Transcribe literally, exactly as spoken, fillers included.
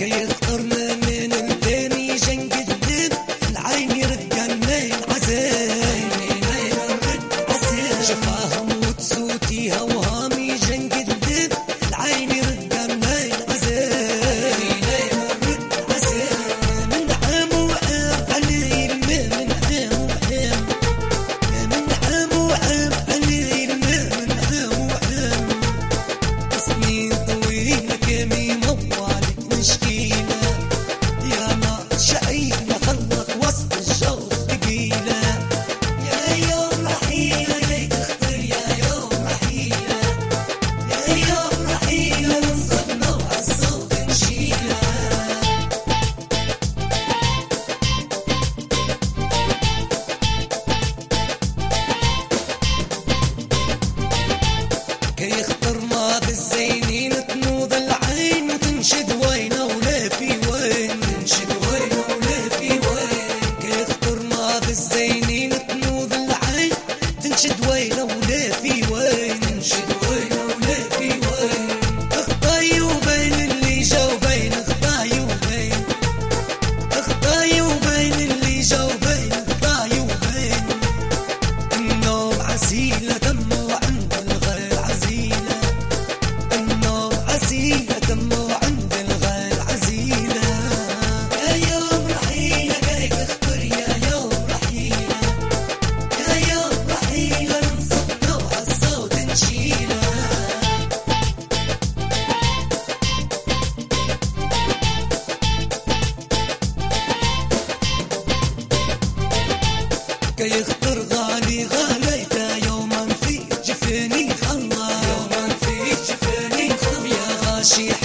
كي يختارنا من الثاني جنقدم العين يرقنا العزايم شفاهم وتسوتيها وهامي جنقدم العين يرقنا العزايم من عام وعام علي الماء من عام وعام من عام وعام علي الماء من عام وعام سنين طويلة كمي موالك مشكيلة يا نار شعيلة خلق وسط الجو ثقيلة يا يوم رحيلة كي تختار يا يوم رحيلة يا يوم رحيلة نصبنا وعالصوت نشيلة كي يختار ماضي الزينين تنوض العين وتنشد وين ولا في وين تنشد وين ولا في وين كي يختار ماضي الزينين تنوض العين تنشد وين ولا في وين تنشد وين ولا في وين اخطاي وبين اللي جا وبين اخطاي وبين اخطاي وبين اللي جا وبين اخطاي وبين النوم عسيلة دمه عند الغير عزيلة النوم عسيلة دمه عند الغير عزيلة يا يوم رحيلة كي تختار يا يوم رحيلة يا يوم رحيلة نصبنا وعالصوت نشيلة كي يختار غالي غاليته يوما في جفاني خلا يوما في جفاني خلا يا غاشي